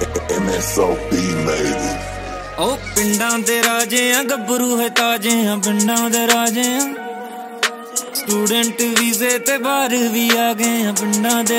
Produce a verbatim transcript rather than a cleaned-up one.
M S O B made it. ओ पिंडां दे राजे आ गब्बरू है ताजे आ पिंडां दे राजे आ student वीजे ते बाहर भी आ गए आ पिंडां दे